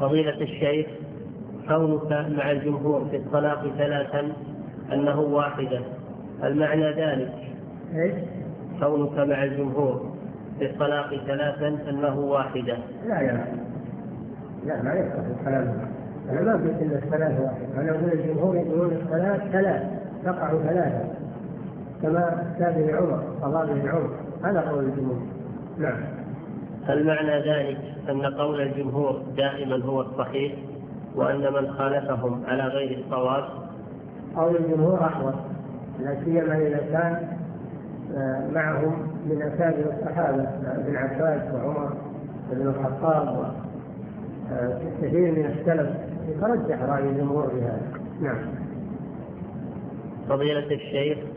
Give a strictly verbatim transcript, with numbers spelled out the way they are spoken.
فضيلة الشيخ، كونك مع الجمهور في الطلاق ثلاثا أنه واحدة، المعنى ذلك إيش؟ كونك مع الجمهور في الطلاق ثلاثا أنه واحدة؟ لا يا لا ما يصح الكلام. أنا ما قلت إن الثلاث واحد، أنا أقول الجمهور يقولون الثلاث ثلاث تقع ثلاثة كما كان عمر قضاء بن عمر، هذا قول الجمهور. نعم. هل معنى ذلك أن قول الجمهور دائما هو الصحيح وأن من خالفهم على غير الصواب؟ قول الجمهور أحوط، لا سيما إذا كان معهم من أكابر الصحابة ابن عباس وعمر بن الخطاب وكثير من السلف، يترجح رأي الجمهور بهذا. نعم. فضيلة الشيخ،